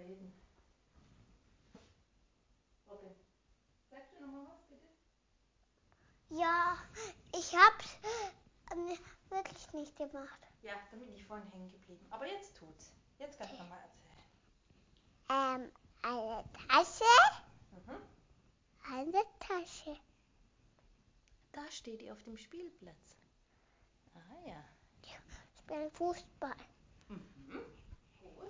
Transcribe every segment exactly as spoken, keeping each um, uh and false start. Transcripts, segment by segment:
reden. Robin, sagst du nochmal was, bitte? Ja, ich hab's ähm, wirklich nicht gemacht. Ja, da bin ich vorhin hängen geblieben. Aber jetzt tut's. Jetzt kannst du nochmal erzählen. Ähm, eine Tasche? Mhm. Eine Tasche. Da steht die auf dem Spielplatz. Ah ja. Ich spiele Fußball. Mhm. Gut.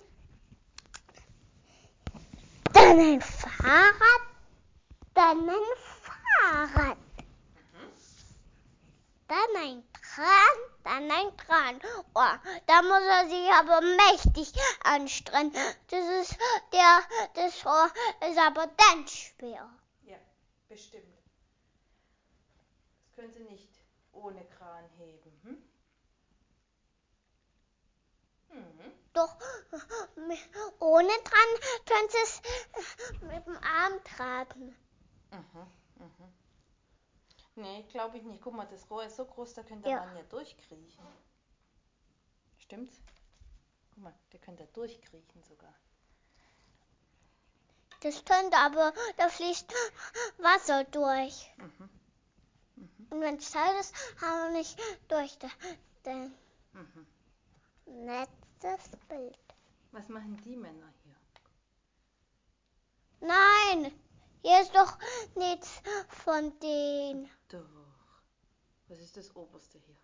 Dann ein Fahrrad. Dann ein Fahrrad. Mhm. Dann ein Kran. Dann ein Kran. Oh, da muss er sich aber mächtig anstrengen. Das ist der, das ist aber dann schwer. Ja, bestimmt. Das können Sie nicht ohne Kran heben. Hm? Mhm. Doch ohne dran können Sie es mit dem Arm tragen. Mhm. Mhm. Nee, glaube ich nicht. Guck mal, das Rohr ist so groß, da könnte der Ja. Mann ja durchkriechen. Stimmt's? Guck mal, der könnte da durchkriechen sogar. Das könnte aber, da fließt Wasser durch. Mhm. Mhm. Und wenn es kalt ist, haben wir nicht durch den Mhm. letztes Bild. Was machen die Männer hier? Nein, hier ist doch nichts von denen. Doch. Was ist das oberste hier?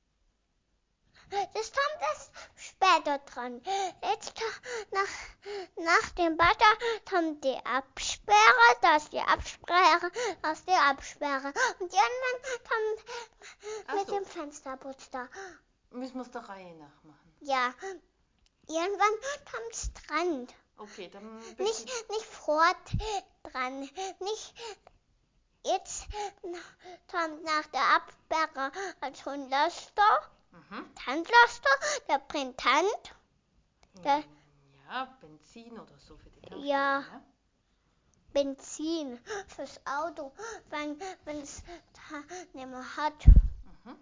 Das kommt erst später dran. Jetzt nach, nach dem Butter kommt die Absperre, das ist die Absperre, das ist die Absperre. Und irgendwann kommt Ach mit so. dem Fensterputz da. Müssen wir es der Reihe nach machen. Ja, irgendwann kommt es dran. Okay, dann Nicht, nicht fort dran. Nicht jetzt kommt nach der Absperre als Hundlaster. Mhm. Tanklaster, der bringt Tand. Der, Ja, Benzin oder so für die Tankstelle, ja, ja? Benzin fürs Auto, wenn es nicht mehr hat. Mhm.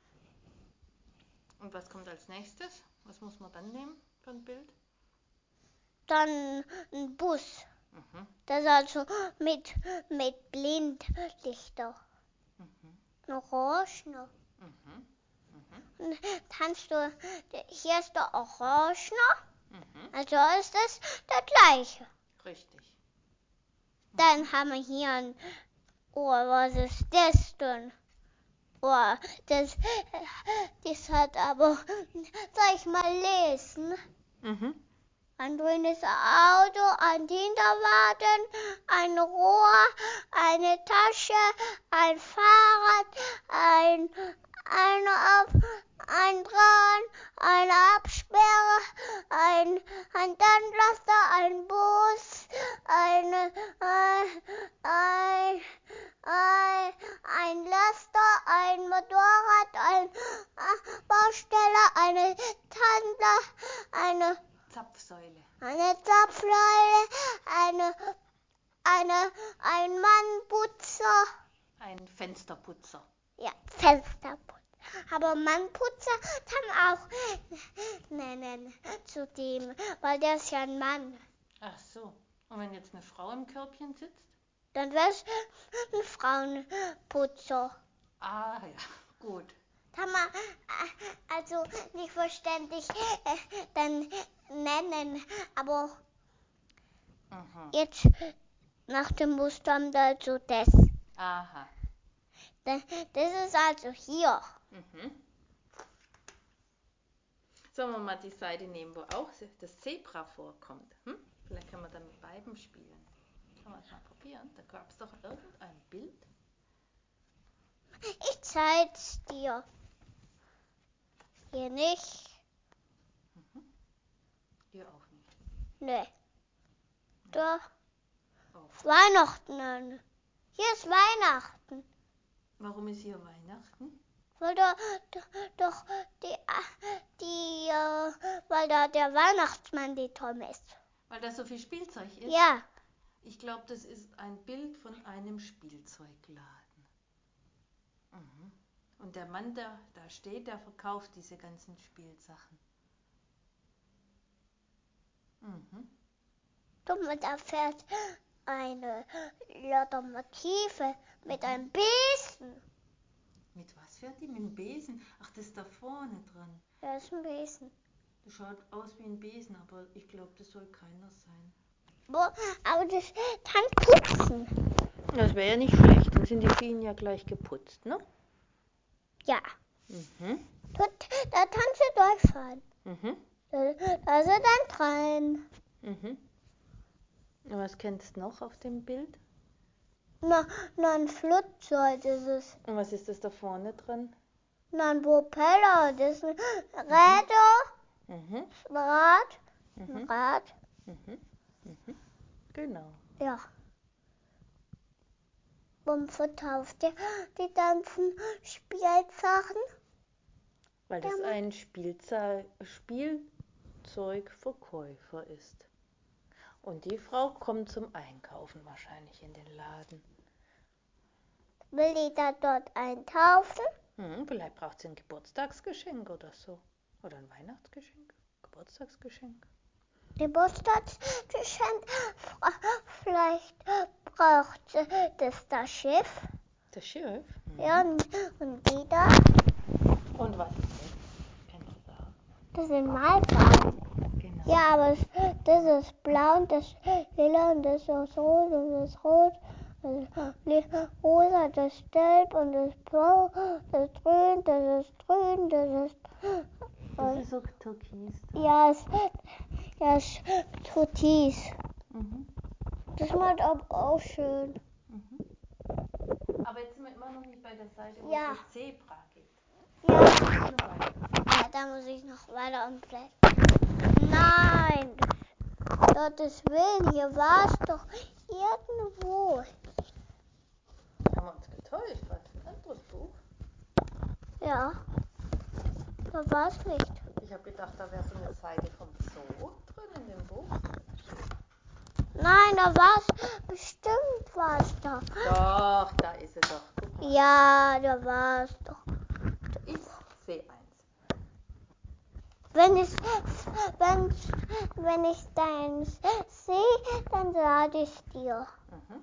Und was kommt als nächstes? Was muss man dann nehmen für ein Bild? Dann ein Bus. Mhm. Das ist also mit, mit Blindlichter. Mhm. Orange noch. Mhm. Mhm. Und kannst du, hier ist der Orange. Mhm. Also ist es der gleiche. Richtig. Mhm. Dann haben wir hier ein, oh, was ist das denn? Oh, das, das hat aber, soll ich mal lesen? Mhm. Ein grünes Auto, ein Kinderwagen, ein Rohr, eine Tasche, ein Fahrrad, ein, eine Ab, ein Kran, eine Absperre, ein, ein Tannenlaster, ein Bus, eine, ein, ein, ein, ein Laster, ein Motorrad, ein Baustelle, eine Tannenlaster, eine Zapfsäule. eine Zapfsäule, eine, eine, ein Mannputzer. Ein Fensterputzer. Ja, Fensterputzer. Aber Mannputzer kann auch nennen zu dem, weil der ist ja ein Mann. Ach so. Und wenn jetzt eine Frau im Körbchen sitzt? Dann wäre es ein Frauenputzer. Ah ja, gut. Kann man also nicht verständlich äh, dann nennen, aber Mhm. jetzt nach dem Muster also das. Aha. Das ist also hier. Mhm. Sollen wir mal die Seite nehmen, wo auch das Zebra vorkommt? Hm? Vielleicht können wir dann mit beiden spielen. Sollen wir es mal probieren? Da gab es doch irgendein Bild. Ich zeig's dir. Hier nicht. Mhm. Hier auch nicht. Nö. Da Auch. Weihnachten. Hier ist Weihnachten. Warum ist hier Weihnachten? Weil da doch die, die äh, weil da der Weihnachtsmann die Tom ist. Weil da so viel Spielzeug ist? Ja. Ich glaube, das ist ein Bild von einem Spielzeugladen. Mhm. Und der Mann, der da steht, der verkauft diese ganzen Spielsachen. Mhm. Guck mal, da fährt eine Lokomotive mit einem Besen. Mit was fährt die? Mit dem Besen? Ach, das ist da vorne dran. Ja, das ist ein Besen. Das schaut aus wie ein Besen, aber ich glaube, das soll keiner sein. Wo, aber das kann putzen. Das wäre ja nicht schlecht, dann sind die Schienen ja gleich geputzt, ne? Ja. Mhm. Dort, da kannst du durchfahren. Mhm. Da, da sind ein Train. Mhm. Und was kennst du noch auf dem Bild? Na, na, ein Flugzeug ist es. Und was ist das da vorne dran? Na, ein Propeller. Das ist ein Räder. Mhm. Ein Rad. Ein Mhm. Rad. Mhm. Mhm. Genau. Ja. Warum verkauft ihr die ganzen Spielsachen? Weil das Ja, ein Spielzeug, Spielzeugverkäufer ist. Und die Frau kommt zum Einkaufen wahrscheinlich in den Laden. Will die da dort einkaufen? Hm, vielleicht braucht sie ein Geburtstagsgeschenk oder so. Oder ein Weihnachtsgeschenk. Geburtstagsgeschenk. Geburtstagsgeschenk? Vielleicht braucht sie das, das Schiff. Das Schiff? Mhm. Ja, und, und die da? Und was ist das? Kennst du das? Das sind Malfarben. Genau. Ja, aber es, das ist blau und das ist lila und das ist rot und das ist rot. Das ist rosa, das ist gelb und das ist blau, das ist grün, das ist grün, das ist... Das ist so türkis. Ja, es, ja, es ist türkis. Mhm. Das macht aber auch schön. Mhm. Aber jetzt sind wir immer noch nicht bei der Seite, wo Ja. es das Zebra gibt. Ja. Ja. Da muss ich noch weiter umblättern. Nein, Gottes Willen, hier war es doch irgendwo. Haben wir uns getäuscht? Was ist ein anderes Buch? Ja, da war es nicht. Ich habe gedacht, da wäre so eine Seite vom Zoo drin in dem Buch. Nein, da war es, bestimmt war es doch. Doch, da ist es doch. Guck mal. Ja, da war es doch. Ich sehe eins. Wenn ich, wenn, wenn ich deins sehe, dann sage ich dir. Mhm.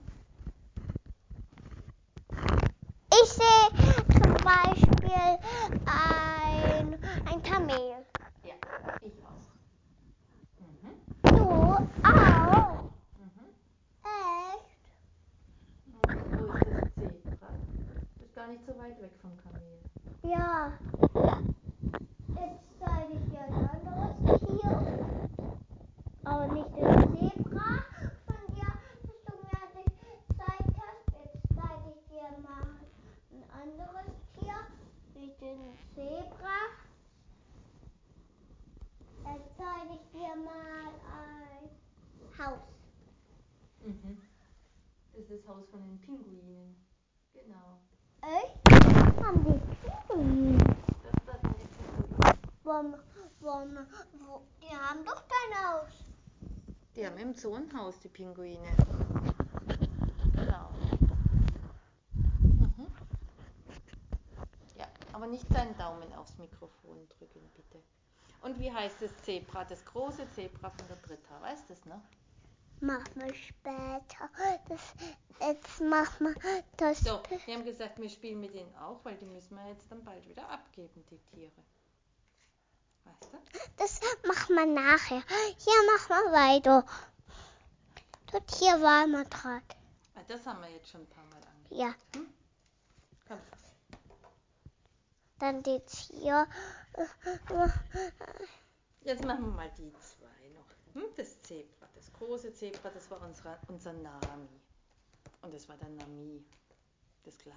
Ich sehe zum Beispiel ein, ein Kamel. Ja, ich auch. Mhm. Du auch? Mhm. Echt? Und wo ist das Zebra? Das ist gar nicht so weit weg vom Kamel. Ja. Jetzt zeige ich dir ein anderes Tier. Aber nicht das Zebra von dir, das du mir gezeigt hast. Jetzt zeige ich dir mal ein anderes Tier. Nicht den Zebra. Jetzt zeige ich dir mal ein Haus. Mhm. Das ist das Haus von den Pinguinen. Genau. Echt? Haben die Pinguine? Das ist das nächste. Warum, warum, wo, die haben doch kein Haus. Die haben im Zoo ein Haus, die Pinguine. Genau. Mhm. Ja, aber nicht deinen Daumen aufs Mikrofon drücken, bitte. Und wie heißt das Zebra, das große Zebra von der Britta? Weißt du das noch? Machen wir später. Das, jetzt machen wir das. So, wir haben gesagt, wir spielen mit denen auch, weil die müssen wir jetzt dann bald wieder abgeben, die Tiere. Weißt du? Das machen wir nachher. Hier machen wir weiter. Dort hier war immer Draht. Ah, das haben wir jetzt schon ein paar Mal angeguckt. Ja. Hm? Komm. Dann jetzt hier. Jetzt machen wir mal die zwei noch. Hm? Das Zebra, das große Zebra, das war unsere, unser Nami. Und das war der Nami, das kleine.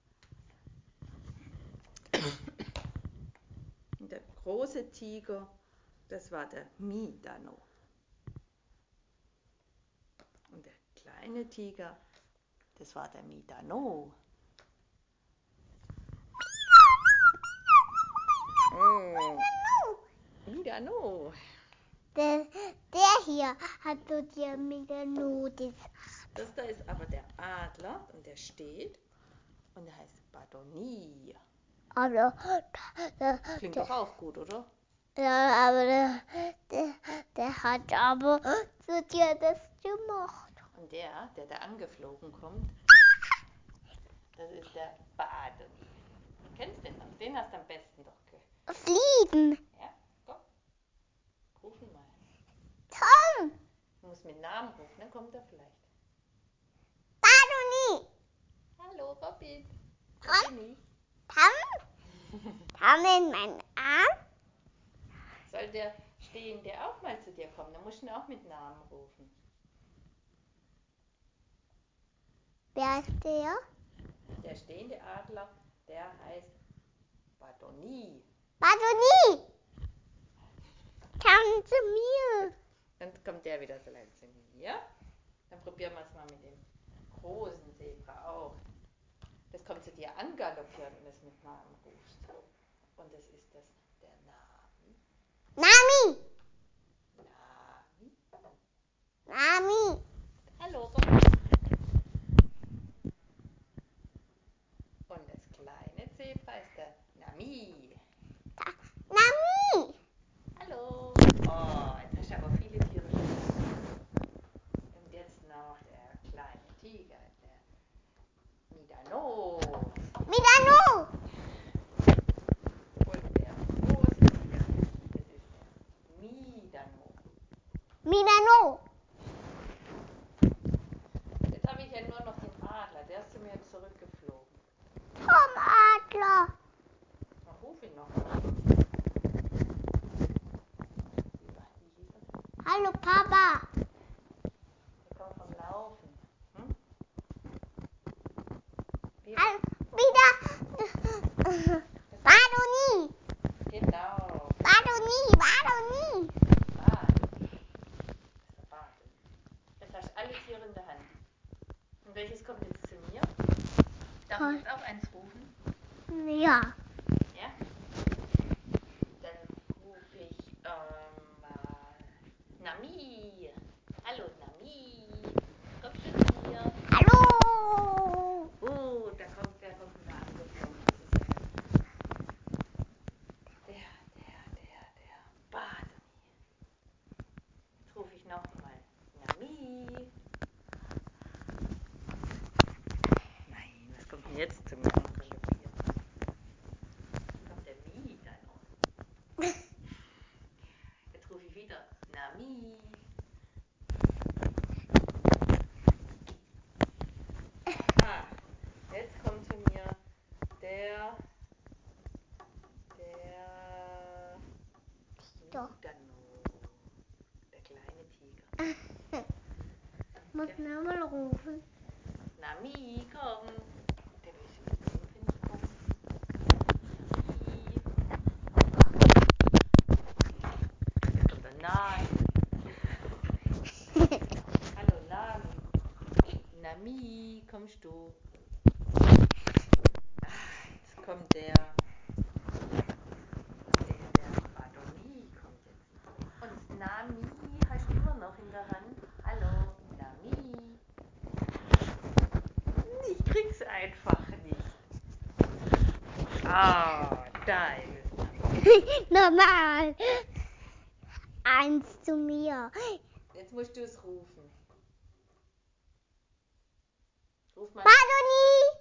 Und der große Tiger, das war der Midano. Und der kleine Tiger, das war der Midano. Oh. Midano. Der, der hier hat du dir mit der Nudel. Das da ist aber der Adler und der steht und der heißt Badonie. Aber der, Klingt der, doch auch gut, oder? ja, aber der, der, der hat aber zu dir das gemacht. Und der, der da angeflogen kommt, das ist der Badoni. Kennst du den noch? Den hast du am besten doch gehört. Fliegen. Ja, komm. Ruf ihn mal. Tom. Du musst mit Namen rufen, dann kommt er vielleicht. Badoni. Hallo, Robin. Hi. Robini. Tom. Tom in meinen Arm. Soll der Stehende auch mal zu dir kommen? Dann musst du ihn auch mit Namen rufen. Wer ist der? Der stehende Adler, der heißt Badoni. Badoni. Komm zu mir. Dann kommt der wieder so leicht zu mir. Dann probieren wir es mal mit dem großen Zebra auch. Das kommt zu dir angaloppiert und es mit Namen rufst. Und das ist das der Nami. Nami. Nami. Nami. Hallo, Robin. Und das kleine Zebra ist der Nami. Da. Nami. Hallo. Oh, jetzt hast du aber viele Tiere schon. Und jetzt noch der kleine Tiger, der Midano. Midano. Und der große Tiger, das ist der Midano. Midano. Jetzt habe ich ja nur noch den Adler, der ist zu mir zurückgeflogen. Tom Adler. Na, ruf ihn noch mal. Wie hieß er? Hallo Papa. Der kommt vom Laufen. Hm? Wie? Hallo. Wieder. Badoni. Genau. Badoni. Badoni. Bade. Das ist der Bade. Jetzt hast du alle Tiere in der Hand. Und welches kommt jetzt zu mir? Darf ich jetzt auch eins rufen? Ja. Ja? Dann rufe ich ähm, mal Nami. Hallo Nami. Komm schon zu mir. Hallo. Oh, da kommt, der kommt wieder angeflogen. Das ist der, der, der, der Badoni. Jetzt rufe ich nochmal Nami. Nein, was kommt denn jetzt zu mir angaloppiert? Kommt der wieder noch. Jetzt rufe ich wieder Nami. Aha, jetzt kommt zu mir der, der Doch. Midano, der kleine Tiger. Muss nochmal rufen. Nami, komm. Der will schon mit dem nicht kommen. Nami. Jetzt kommt der Nami. Hallo Nami. Nami, kommst du? Ah, jetzt kommt der, der, der Badoni kommt jetzt noch. Und Nami hast du immer noch in der Hand. Hallo, Nami. Ich krieg's einfach nicht. Ah, da ist es. Normal. Eins zu mir. Jetzt musst du es rufen. Ruf mal Badoni.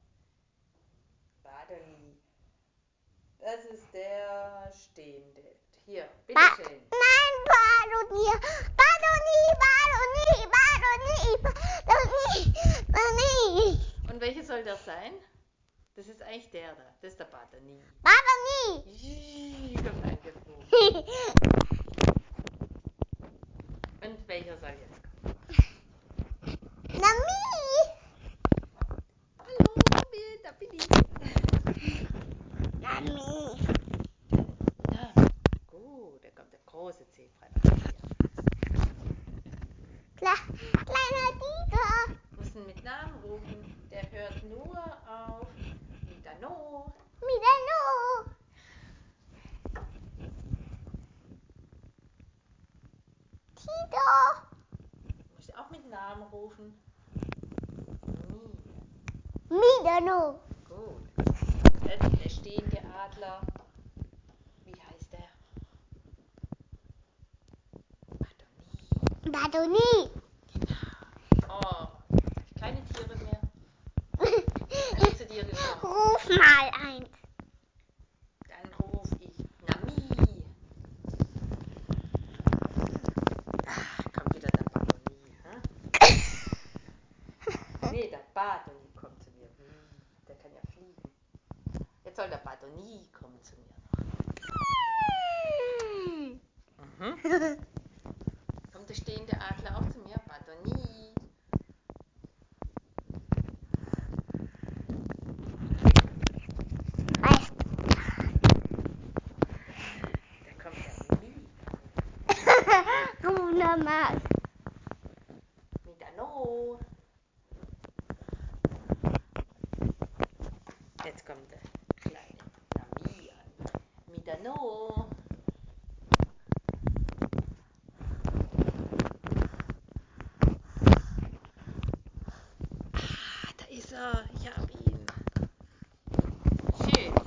Badoni. Das ist der Stehende. Hier, Ba bitteschön. Nein, Badoni. Badoni, Badoni, Badoni, Badoni, Badoni. Und welcher soll das sein? Das ist eigentlich der da. Das ist der Badoni. Badoni. Ih, kommt angeflogen. Und welcher soll jetzt kommen? Nami. Hallo, Robin, da bin ich. Nami. Ja, gut, da kommt der große Zebra nach hier. Kle kleiner Tiger. Müssen mit Namen rufen. Der hört nur auf Midano. Midano. Tiger. Muss ich auch mit Namen rufen? Mi. Midano. Gut. Jetzt der stehende Adler. Wie heißt der? Badoni. Badoni. Badonie, komm zu mir noch. Mhm. Kommt der stehende Adler auch zu mir? Badonie. Da kommt der Mi. Wunderbar. Midano. Jetzt kommt der kleine Nami an. Midano. Ah, da ist er. Ich hab ihn. Schön.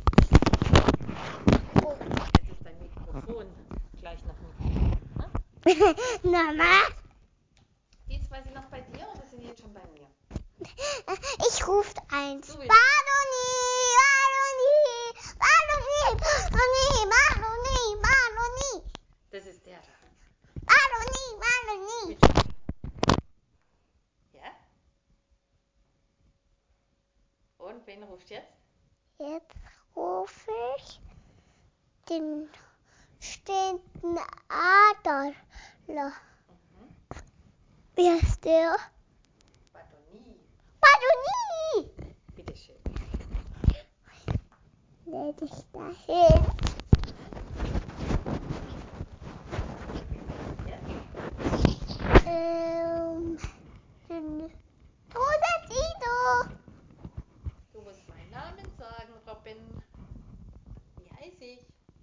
Jetzt ist dein Mikrofon gleich noch mit. Mama, Die zwei sind noch bei dir oder sind die jetzt schon bei mir? ich rufe eins. Du Badonie, willst- Badonie, Badonie, Badonie, Badonie, Das ist der da. Badonie, Badonie. Ja? Und wen rufst du jetzt? Jetzt rufe ich den stehenden Adler. Mhm. Wer ist der? Badonie. Badonie. Bitteschön. Leg dich dahin. Ja? Ähm, den Rosa Tito. Du musst meinen Namen sagen, Robin. Wie heiße ich?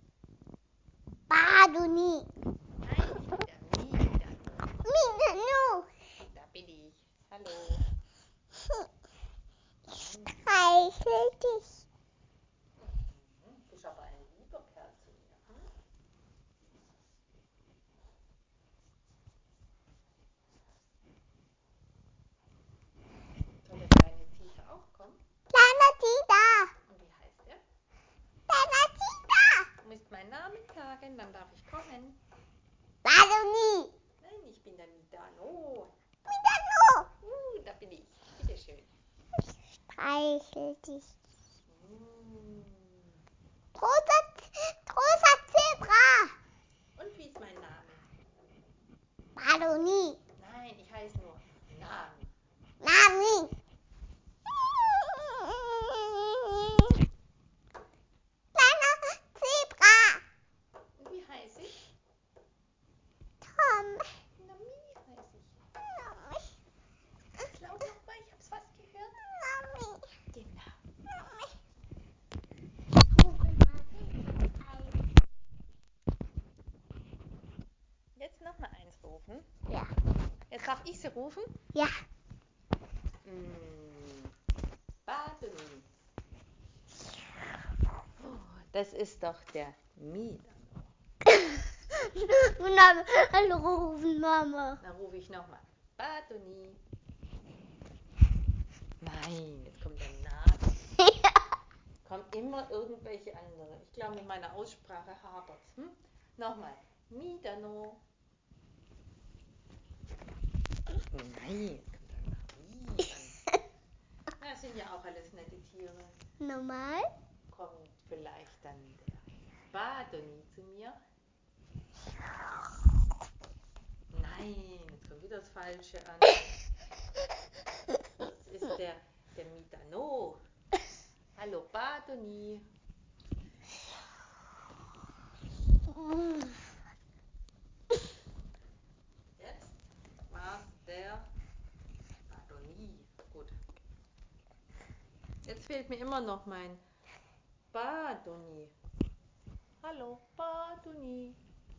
Badonie. Nein, ich bin der Midano. Midano. Da bin ich. Hallo. Streichel dich. Mhm. Du bist aber ein lieber Kerl zu mir. Hm? Soll der kleine Tita auch kommen? Kleiner Tita. Und wie heißt er? Kleiner Tita. Du musst meinen Namen sagen, dann darf ich kommen. Badonie. Nein, ich bin der Midano. Midano. Uh, da bin ich. Bitteschön. Streichel dich. Mm. Rosa, rosa Zebra. Und wie ist mein Name? Badonie. Nein, ich heiße nur Nami. Nami. Kleiner Zebra. Und wie heiße ich? Tom. Nami heiße ich. Ganz laut nochmal, ich hab's fast gehört. Nami. Genau. Jetzt nochmal eins rufen. Ja. Jetzt darf ich sie rufen. Ja. Mm. Badonie. Oh, das ist doch der Midano. Hallo rufen, Mama. Dann rufe ich nochmal. Badonie. Nein, jetzt kommt der Name. Kommen immer irgendwelche andere. Ich glaube, mit meiner Aussprache hapert's. Hm? Nochmal. Midano. Nein, jetzt kommt der Nami an. Das sind ja auch alles nette Tiere. Normal? Kommt vielleicht dann der Badonie zu mir? Nein, jetzt kommt wieder das Falsche an. Das ist der, der Midano. Hallo Badonie. Jetzt war's der Badonie. Gut. Jetzt fehlt mir immer noch mein Badonie. Hallo Badonie.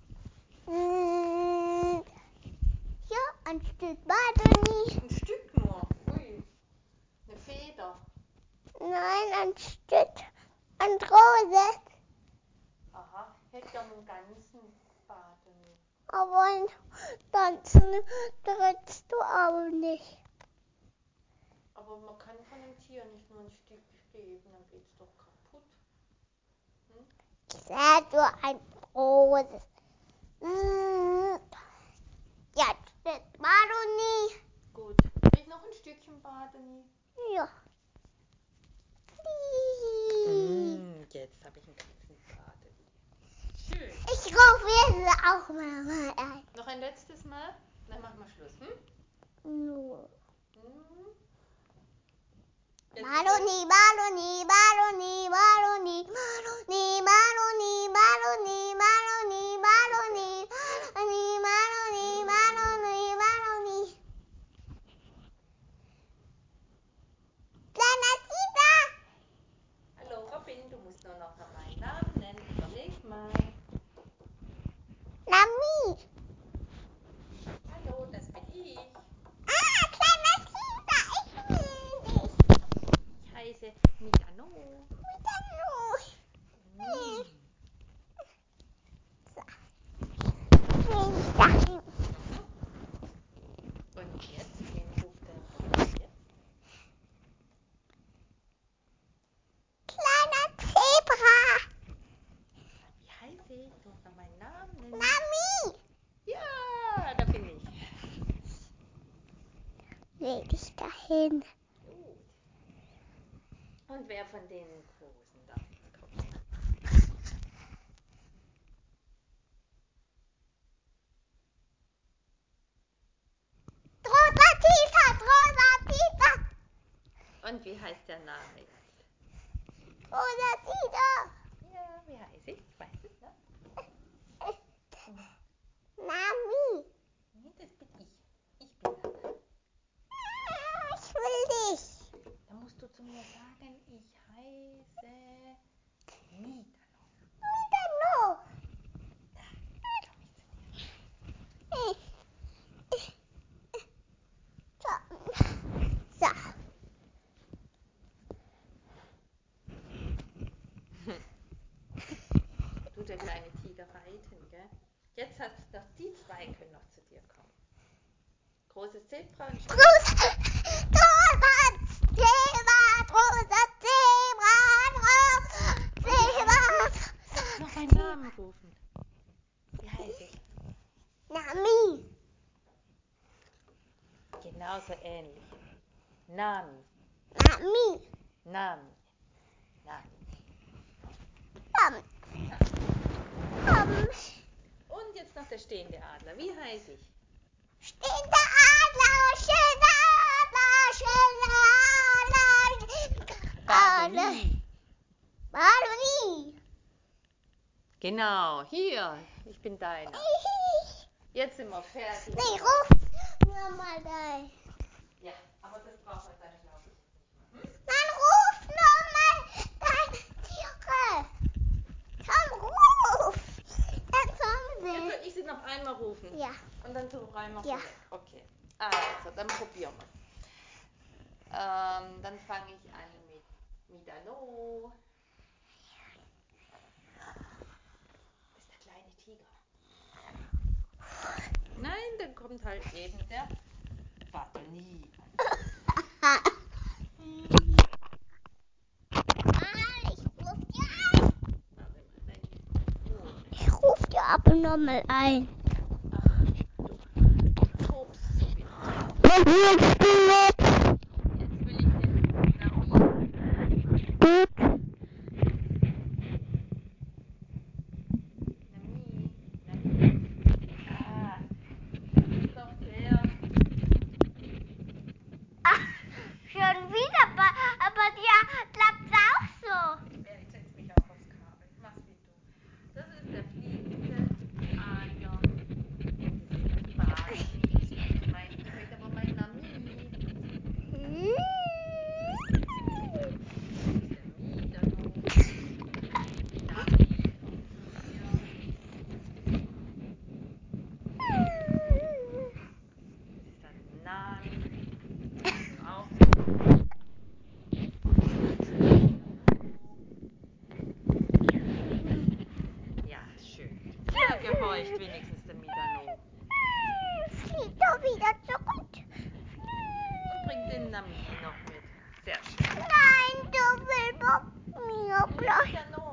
Ja, ein Stück Badonie. Ein Stück nur. Ui. Eine Feder. Nein, ein Stück. Ein Rose. Aha. Hätte gern einen ganzen Badonie. Aber ein ganzen trittst du auch nicht. Aber man kann von einem Tier nicht nur ein Stück geben, dann geht's doch kaputt. Hm? Sehr nur ein Rose. Jetzt steht Badonie. Gut. Krieg ich noch ein Stückchen Badonie? Ja. Mm, auch mal ein. Noch ein letztes Mal? Dann machen wir Schluss. Hm? No. Hm? Maloni, Maloni, Maloni, Maloni, Maloni, Maloni, Maloni, Maloni, Maloni, Maloni, Maloni, Maloni, Maloni. Kleiner Tiger. Hallo Robin, du musst nur noch mal meinen Namen nennen. Überleg mal. Nami. Hallo, das bin ich. Ah, kleiner Tiger, ich will dich. Ich heiße Midano. Midano. Hm. So. Will ich dahin. Und jetzt, wen ruft der Robin jetzt? Kleiner Zebra. Wie heiße ich? Du musst noch meinen Namen nennen. Nami. Ja, da bin ich. Will ich dahin. Gut. Und wer von den Großen darf jetzt kommen? Rosa Tiger, rosa Tiger. Und wie heißt der Name jetzt? Rosa Tiger. Ja, wie heiße ich? Ich weiß es, ne? Nami. Nee, das bin ich. Ich bin das. Ich will dich. Da musst du zu mir sagen, ich heiße Midano. Midano. Da, komm ich zu dir. So. So. Du, der kleine Tiger reiten, gell? Jetzt hast du noch, die zwei können noch zu dir kommen. Großes Zebra und Groß. Großer Zebra, großer Zebra, großer Zebra. Jetzt noch meinen Namen rufen. Wie heiße ich? Nami. Genauso ähnlich. Nami. Nami. Nami. Nami. Komm. Komm. Und jetzt noch der stehende Adler. Wie heiße ich? Stehender Adler, schöner Adler, schöner Adler. Badeli. Badeli. Genau, hier. Ich bin deiner. Jetzt sind wir fertig. Nee, ruf nur mal dein. Ja, aber das braucht man dann, glaube ich, jetzt nicht mehr. Hm? Dann ruf nur mal deine Tiere. Komm, ruf. Dann kommen Jetzt sie. soll ich sie noch einmal rufen. Ja. Und dann so räumen wir Ja. sie weg. Okay. Also, dann probieren wir es. Ähm, dann fange ich an mit Midano. Das ist der kleine Tiger. Nein, dann kommt halt eben der Badeli. Ah, ich ruf dir aber nochmal ein. Ach, du tobst so bitte. Was willst du jetzt? Jetzt will ich den Nami. Gut. Nami. Nami. Ah, das ist doch der. Ach, schon wieder, aber, aber dir klappt auch so. Ja, ich setze mich auch aufs Kabel. Mach's wie du. Das ist der fliegende Adler. Das ist der Bali. Mein, ich möchte aber mein Nami. Ja, schön. Der gehorcht wenigstens der Midano. Fliegt doch wieder zurück. Und bringt den Nami noch mit. Sehr schön. Nein, du willst doch mir bleiben. Midano.